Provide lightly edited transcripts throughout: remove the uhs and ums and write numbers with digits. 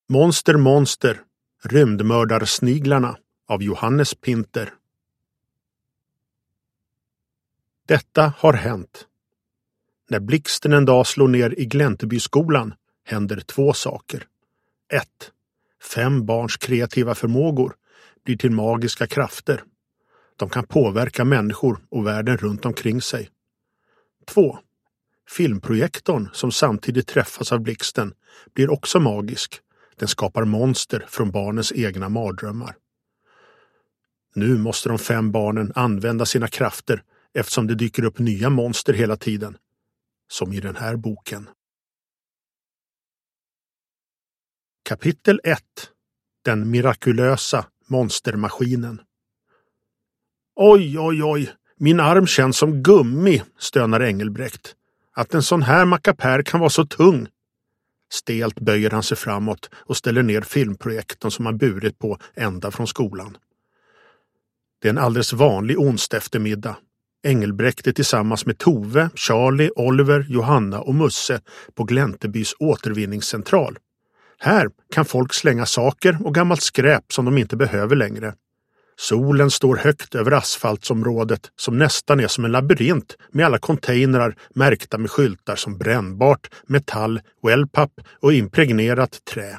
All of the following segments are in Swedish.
Monster, monster, rymdmördarsniglarna av Johannes Pinter. Detta har hänt. När blixten en dag slår ner i Gläntebyskolan händer 2 saker. 1. 5 barns kreativa förmågor blir till magiska krafter. De kan påverka människor och världen runt omkring sig. 2. Filmprojektorn som samtidigt träffas av blixten blir också magisk. Den skapar monster från barnens egna mardrömmar. Nu måste de 5 barnen använda sina krafter eftersom det dyker upp nya monster hela tiden. Som i den här boken. Kapitel 1. Den mirakulösa monstermaskinen. Oj, oj, oj. Min arm känns som gummi, stönar Engelbrekt. Att en sån här mackapär kan vara så tung. Stelt böjer han sig framåt och ställer ner filmprojektorn som han burit på ända från skolan. Det är en alldeles vanlig onsdag eftermiddag. Engelbrekt är tillsammans med Tove, Charlie, Oliver, Johanna och Musse på Gläntebys återvinningscentral. Här kan folk slänga saker och gammalt skräp som de inte behöver längre. Solen står högt över asfaltsområdet som nästan är som en labyrint med alla containrar märkta med skyltar som brännbart, metall, wellpapp och impregnerat trä.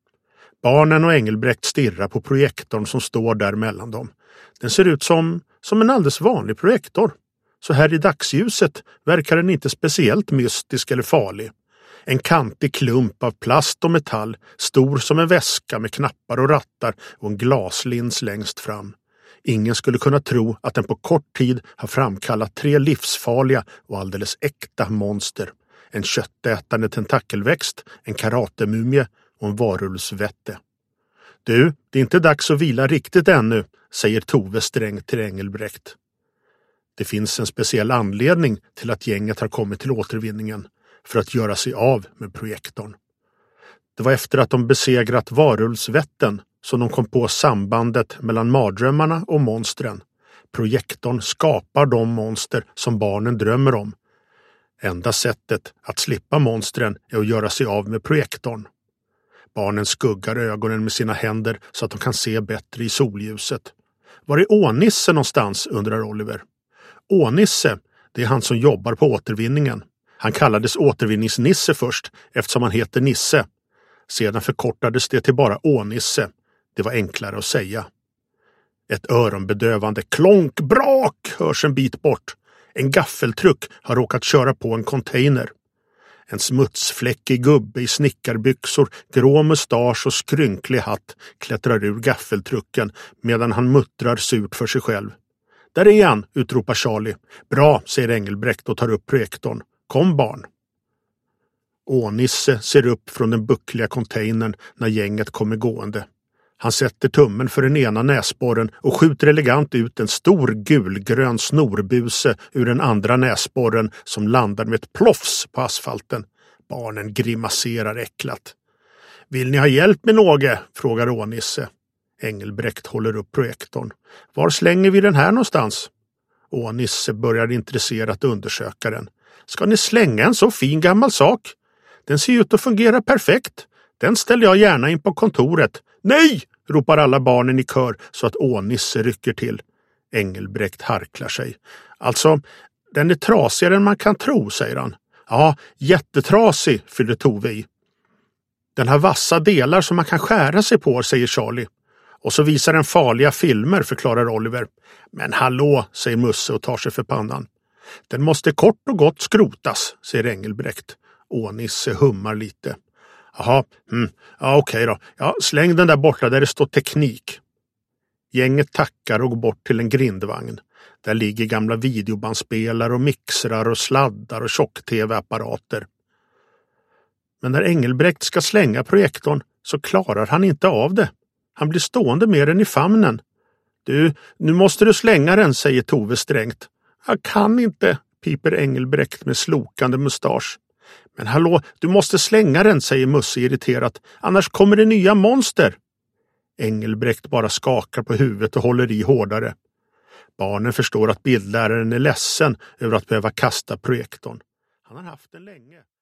Barnen och Engelbrekt stirrar på projektorn som står där mellan dem. Den ser ut som en alldeles vanlig projektor. Så här i dagsljuset verkar den inte speciellt mystisk eller farlig. En kantig klump av plast och metall, stor som en väska med knappar och rattar och en glaslins längst fram. Ingen skulle kunna tro att den på kort tid har framkallat 3 livsfarliga och alldeles äkta monster. En köttätande tentakelväxt, en karatemumie och en varulvsvätte. Du, det är inte dags att vila riktigt ännu, säger Tove strängt till Engelbrekt. Det finns en speciell anledning till att gänget har kommit till återvinningen. För att göra sig av med projektorn. Det var efter att de besegrat varulvsvätten som de kom på sambandet mellan mardrömmarna och monstren. Projektorn skapar de monster som barnen drömmer om. Enda sättet att slippa monstren är att göra sig av med projektorn. Barnen skuggar ögonen med sina händer så att de kan se bättre i solljuset. Var är Ånisse någonstans, undrar Oliver. Ånisse, det är han som jobbar på återvinningen. Han kallades återvinningsnisse först eftersom han heter Nisse. Sedan förkortades det till bara Ånisse. Det var enklare att säga. Ett öronbedövande klonkbrak hörs en bit bort. En gaffeltruck har råkat köra på en container. En smutsfläckig gubbe i snickarbyxor, grå mustasch och skrynklig hatt klättrar ur gaffeltrucken medan han muttrar surt för sig själv. Där är han, utropar Charlie. Bra, säger Engelbrekt och tar upp projektorn. Kom barn. Ånisse ser upp från den buckliga containern när gänget kommer gående. Han sätter tummen för den ena näsborren och skjuter elegant ut en stor gulgrön snorbuse ur den andra näsborren som landar med ett plofs på asfalten. Barnen grimaserar äcklat. Vill ni ha hjälp med något? Frågar Ånisse. Engelbrekt håller upp projektorn. Var slänger vi den här någonstans? Ånisse börjar intresserat undersöka den. Ska ni slänga en så fin gammal sak? Den ser ut att fungera perfekt. Den ställer jag gärna in på kontoret. Nej! Ropar alla barnen i kör så att Ånisse rycker till. Engelbrekt harklar sig. Alltså, den är trasigare än man kan tro, säger han. Ja, jättetrasig, fyller Tove i. Den har vassa delar som man kan skära sig på, säger Charlie. Och så visar den farliga filmer, förklarar Oliver. Men hallå, säger Musse och tar sig för pannan. Den måste kort och gott skrotas, säger Engelbrekt. Ånisse hummar lite. Jaha, ja okej då. Ja, släng den där borta där det står teknik. Gänget tackar och går bort till en grindvagn. Där ligger gamla videobandspelare och mixrar och sladdar och tjock-tv-apparater. Men när Engelbrekt ska slänga projektorn så klarar han inte av det. Han blir stående med den i famnen. Du, nu måste du slänga den, säger Tove strängt. Jag kan inte, piper Engelbrekt med slokande mustasch. Men hallå, du måste slänga den, säger Musse irriterat. Annars kommer det nya monster. Engelbrekt bara skakar på huvudet och håller i hårdare. Barnen förstår att bildläraren är ledsen över att behöva kasta projektorn. Han har haft den länge.